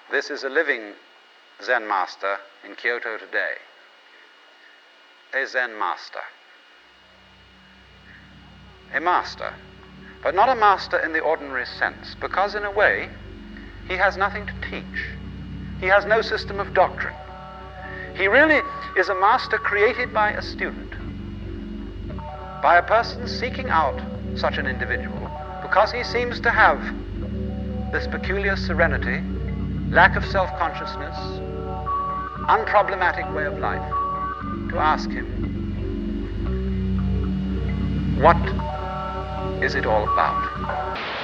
This is a living Zen master in Kyoto today. A Zen master. A master, but not a master in the ordinary sense, because in a way, he has nothing to teach. He has no system of doctrine. He really is a master created by a student, by a person seeking out such an individual, because he seems to have this peculiar serenity, lack of self-consciousness, unproblematic way of life, to ask him, what is it all about?